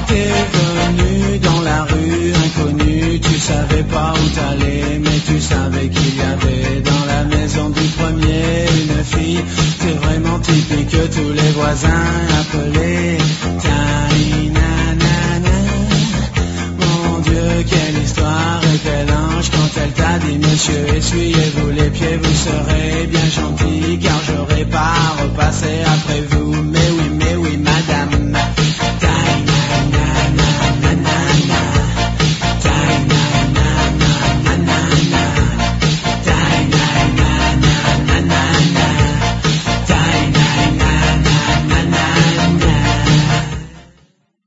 t'es venu dans la rue inconnue, tu savais pas où t'allais, mais tu savais qu'il y avait dans la maison du premier une fille. C'est vraiment typique que tous les voisins appelaient Taïnanana. Mon Dieu, quelle histoire et quel ange quand elle t'a dit monsieur, essuyez-vous les pieds, vous serez bien gentil, car j'aurai pas repassé après vous.